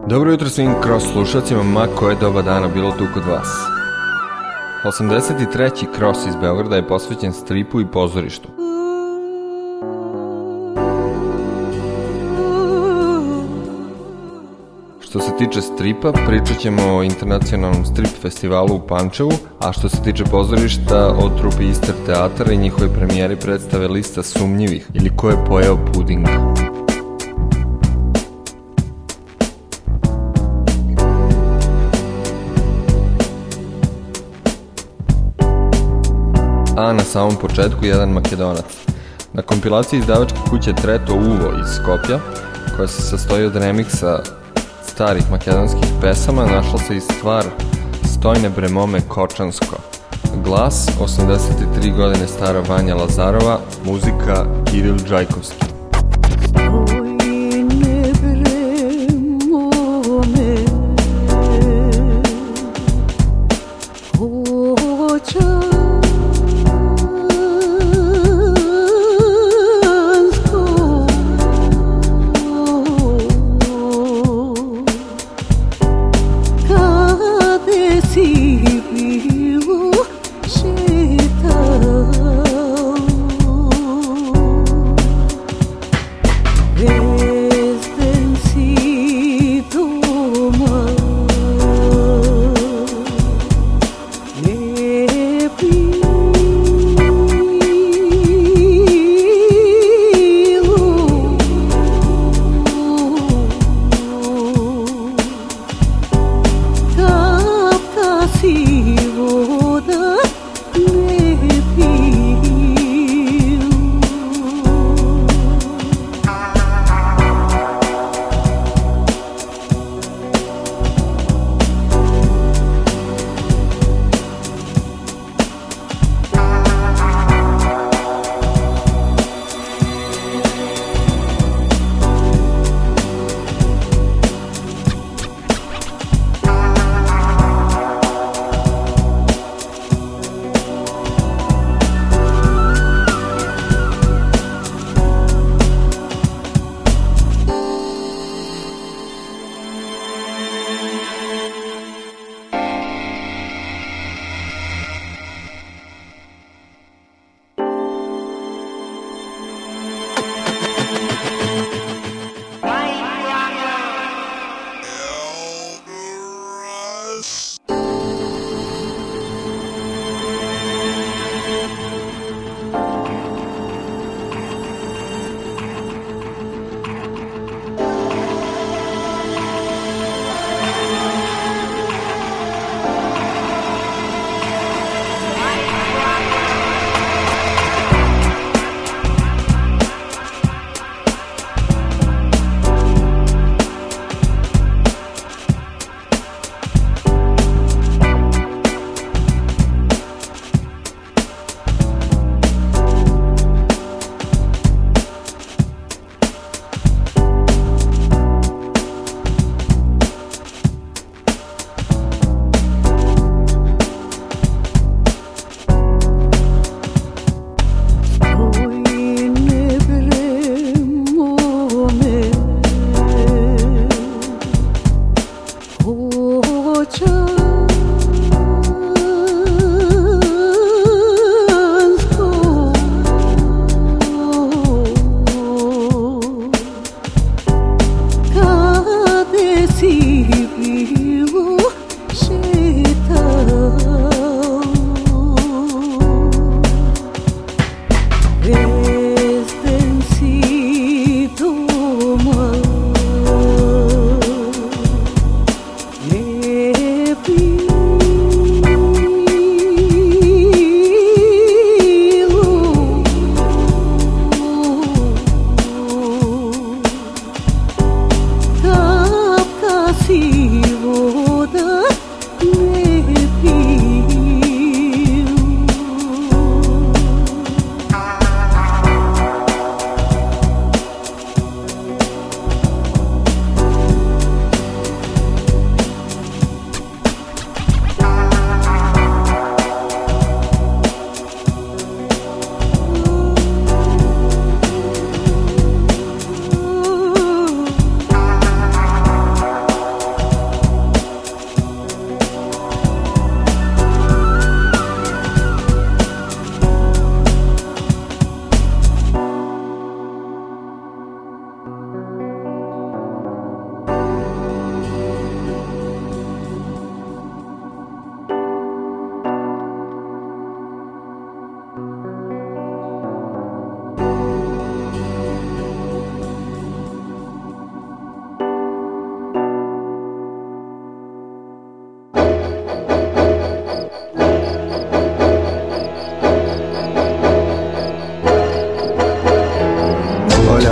Dobro jutro svim Cross slušacima, ma koje doba dana bilo tu kod vas. 83. Cross iz Beograda je posvećen stripu i pozorištu. Što se tiče stripa, pričat ćemo o internacionalnom strip festivalu u Pančevu, a što se tiče pozorišta, o trupi Ister teatara i njihove premijeri predstave Lista sumnjivih ili Ko je pojeo puding. A na samom početku jedan Makedonac. Na kompilaciji izdavačke kuće Treto Uvo iz Skopja, koja se sastoji od remiksa starih makedonskih pesama, našla se i stvar Stojne bre mome Kočansko. Glas 83 godine stara Vanja Lazarova, muzika Kiril Džajkovski.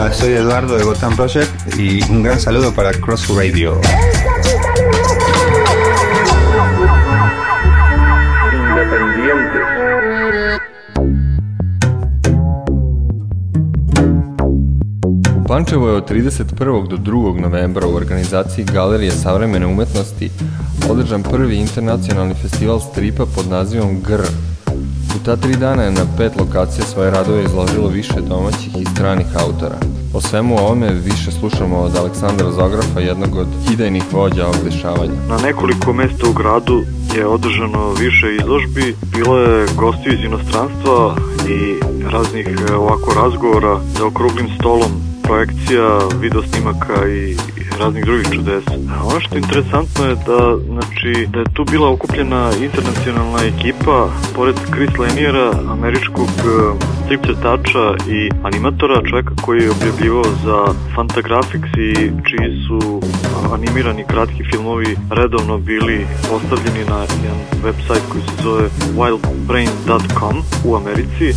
Hola, soy Eduardo de Gotham Project y un gran saludo para Cross Radio. Independientes. U Pančevu je od 31. do 2. novembra u organizaciji Galerije savremene umetnosti održan prvi internacionalni festival stripa pod nazivom GR. U ta 3 dana je na 5 lokacija svoje radove izložilo više domaćih i stranih autora. O svemu ovome više slušamo od Aleksandra Zografa, jednog od idejnih vođa ovog dešavanja. Na nekoliko mesta u gradu je održano više izložbi, bilo je gostiju iz inostranstva i raznih ovako razgovora za okruglim stolom, projekcija, video snimaka i raznih drugih čudesa. Ono što je interesantno je da je tu bila okupljena internacionalna ekipa, pored Chris Laniera, američkog strip crtača i animatora, čovjeka koji je objavljivao za Fantagraphics i čiji su animirani kratki filmovi redovno bili postavljeni na jedan website koji se zove wildbrain.com u Americi.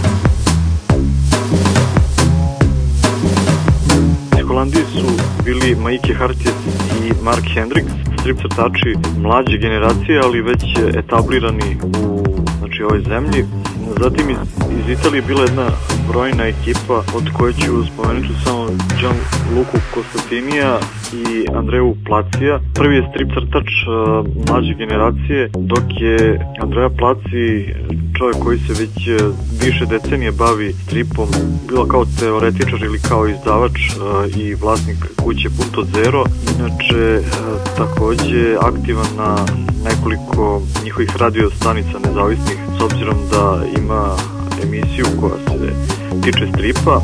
U Holandiji su bili Maike Hartjes i Mark Hendricks, strip crtači mlađe generacije, ali već etablirani u ovoj zemlji. Zatim iz Italije bila jedna brojna ekipa, od koje ću spomenuti samo Gianluku Costatinija i Andreju Placija. Prvi je strip crtač mlađe generacije, dok je Andreja Placi čovjek koji se već više decenije bavi stripom, bilo kao teoretičar ili kao izdavač i vlasnik kuće Punto Zero. Inače, takođe aktivan na nekoliko njihovih radio stanica nezavisnih, s obzirom da ima emisiju koja se tiče stripa.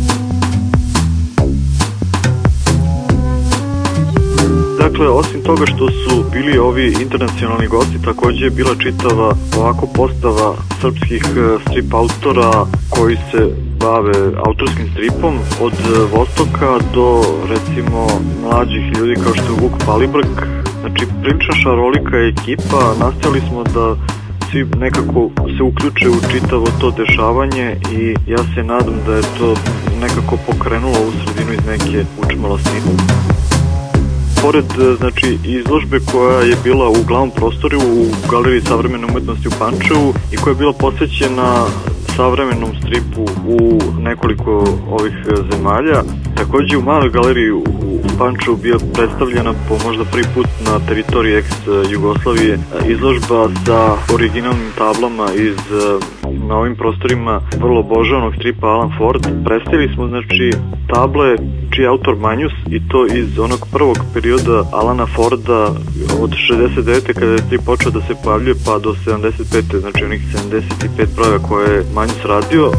Dakle, osim toga što su bili ovi internacionalni gosti, takođe je bila čitava ovako postava srpskih strip autora koji se bave autorskim stripom, od Vostoka do recimo mlađih ljudi kao što je Vuk Palibrk. Znači, prilično šarolika ekipa, nastojali smo da svi nekako se uključe u čitavo to dešavanje i ja se nadam da je to nekako pokrenulo u sredinu iz neke učmalosti. Pored izložbe koja je bila u glavnom prostoru u Galeriji savremene umetnosti u Pančevu i koja je bila posvećena savremenom stripu u nekoliko ovih zemalja, takođe u maloj galeriji u Pančevu bio predstavljena po možda prvi put na teritoriji ex-Jugoslavije izložba sa originalnim tablama iz na ovim prostorima vrlo obožavanog stripa Alan Ford. Predstavili smo table čiji je autor Manjus i to iz onog prvog perioda Alana Forda od 69. kada je strip počeo da se pojavljuje pa do 75. znači onih 75 brojeva koje je Manjus radio.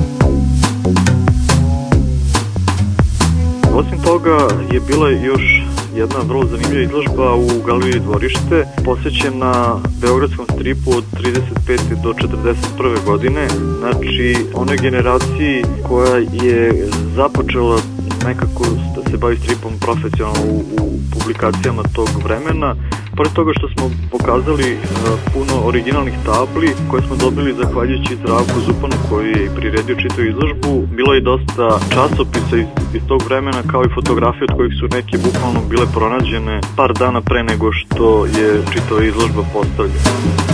Osim toga je bila još jedna vrlo zanimljiva izložba u Galeriji Dvorište, posvećena beogradskom stripu od 35. do 41. godine, znači onoj generaciji koja je započela nekako da se bavi stripom profesionalno u publikacijama tog vremena. Pored toga što smo pokazali puno originalnih tabli koje smo dobili zahvaljujući Zdravku Zupanu koji je i priredio čitavu izložbu, bilo je dosta časopisa iz tog vremena kao i fotografije od kojih su neke bukvalno bile pronađene par dana pre nego što je čitava izložba postavljena.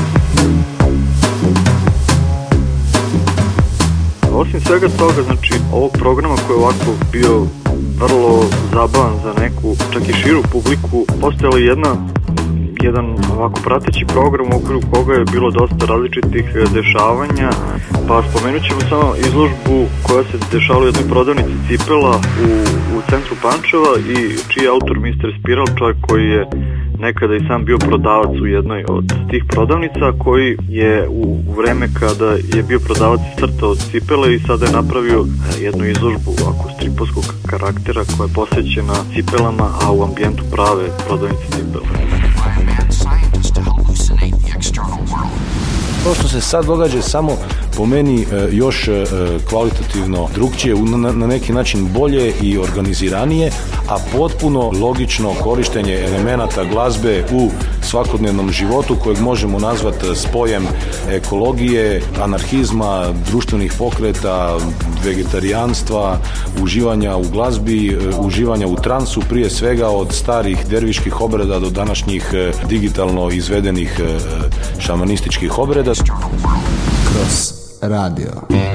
Osim svega toga, znači ovog programa koji je ovako bio vrlo zabavan za neku, čak i širu publiku, postojala je jedan ovako prateći program u okviru koga je bilo dosta različitih dešavanja, pa spomenut ćemo samo izložbu koja se dešavala u jednoj prodavnici cipela u centru Pančeva i čiji je autor Mr. Spiral, čovjek koji je nekada i sam bio prodavac u jednoj od tih prodavnica, koji je u vreme kada je bio prodavac crtao od cipele i sada je napravio jednu izložbu ovako stripovskog karaktera koja je posvećena cipelama, a u ambijentu prave prodavnice cipela. To što se sad događa je samo po meni još kvalitativno drugčije, na neki način bolje i organiziranije, a potpuno logično korištenje elemenata glazbe u svakodnevnom životu kojeg možemo nazvati spojem ekologije, anarhizma, društvenih pokreta, vegetarijanstva, uživanja u glazbi, uživanja u transu, prije svega od starih derviških obreda do današnjih digitalno izvedenih šamanističkih obreda. Kroz radio.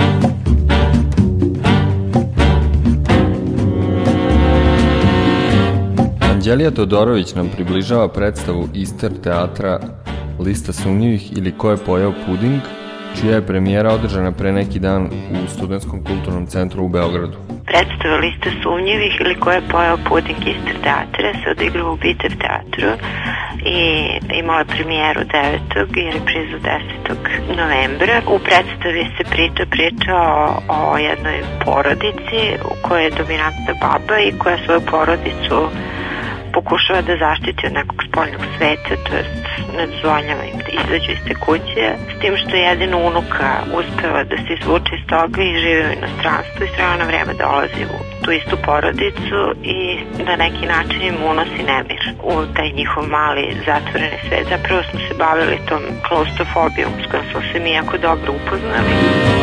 Anđelija Todorović nam približava predstavu Ister teatra Lista sumnjivih ili Ko je pojeo puding, čija je premijera održana pre neki dan u Studentskom kulturnom centru u Beogradu. Predstava Lista sumnjivih ili Ko je pojeo puding Ister teatra se odigra u Bitev teatru i imala je premijeru 9. i reprizu 10. novembra. U predstavi se priča o jednoj porodici u kojoj je dominantna baba i koja svoju porodicu pokušava da zaštiti od nekog spoljnog sveta, to jest ne dozvoljava im da izađu iz te kuće, s tim što jedino unuka uspeva da se izvuče iz toga i žive u inostranstvu i s vremena na vreme dolazi u tu istu porodicu i na neki način im unosi nemir u taj njihov mali zatvoreni svet. Zapravo smo se bavili tom klaustrofobijom s kojom smo se mi jako dobro upoznali.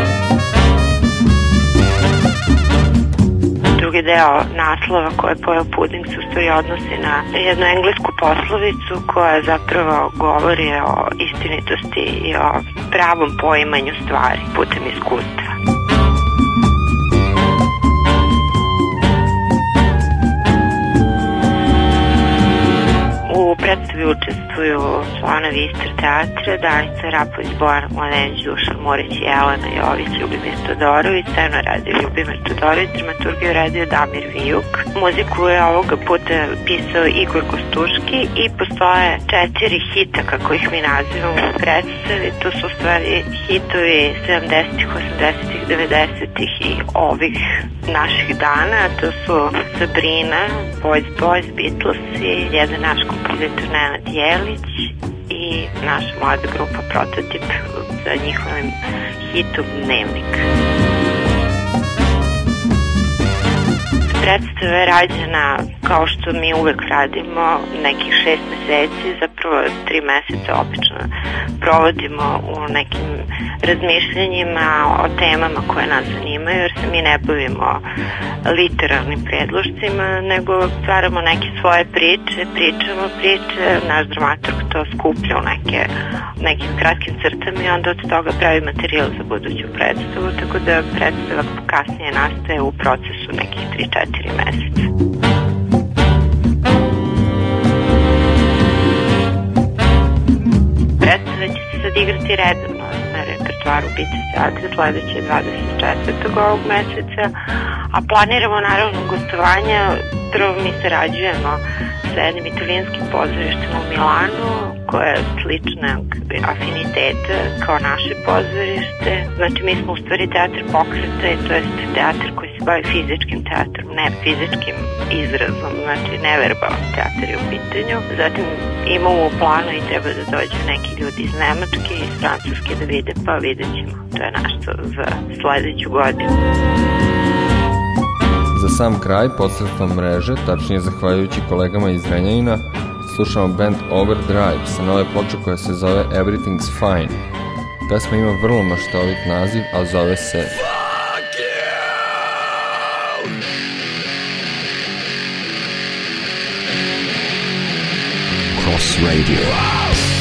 Drugi deo naslova Ko je pojeo puding se u stvari odnosi na jednu englesku poslovicu koja zapravo govori o istinitosti i o pravom poimanju stvari putem iskustva. U predstavi učestvuju članovi Ister teatra, Danica Rapović, Bojana Mladenić, Dušan Murić, Jelena Jović, Ljubimir Todorović, scenu radio Ljubimir Todorović, dramaturgiju radio Damir Vijuk. Muziku je ovoga puta pisao Igor Kostuški i postoje 4 hita, kako ih mi nazivamo u predstavi. To su u stvari hitovi 70-ih, 80-ih, 90-ih i ovih naših dana. To su Sabrina, Boys, Beatlesi, jedan naš kompozitor Nenad Jelić i naša mlada grupa Prototip za njihovim hitom Dnevnik. Predstava je rađena kao što mi uvek radimo nekih 6 meseci, zapravo 3 meseca obično provodimo u nekim razmišljanjima o temama koje nas zanimaju, jer se mi ne bavimo literarnim predložcima, nego stvaramo neke svoje priče, pričamo priče, naš dramaturg to skuplja u nekim kratkim crtama i onda od toga pravi materijal za buduću predstavu, tako da predstava kasnije nastaje u procesu nekih 3-4 meseca. Predstava će se sad igrati redovno na repertoaru Bitev teatra, sledeće 24. ovog meseca, a planiramo naravno gostovanja. Prvo mi sarađujemo sa jednim italijanskim pozorištem u Milanu, koje je sličnog afiniteta kao naše pozorište. Znači mi smo u stvari teatr pokreta i to je teatr koji se bavi fizičkim teatrom, ne fizičkim izrazom, znači neverbalan teatr je u pitanju. Zatim imamo u planu i treba da dođu neki ljudi iz Nemačke i iz Francuske da vide, pa vidjet ćemo. To je nešto za sledeću godinu. Za sam kraj, posredstvom mreže, tačnije zahvaljujući kolegama iz Renjanina, slušamo band Overdrive sa nove ploče koja se zove Everything's Fine. Pesma ima vrlo maštovit naziv, a zove se Cross Radio.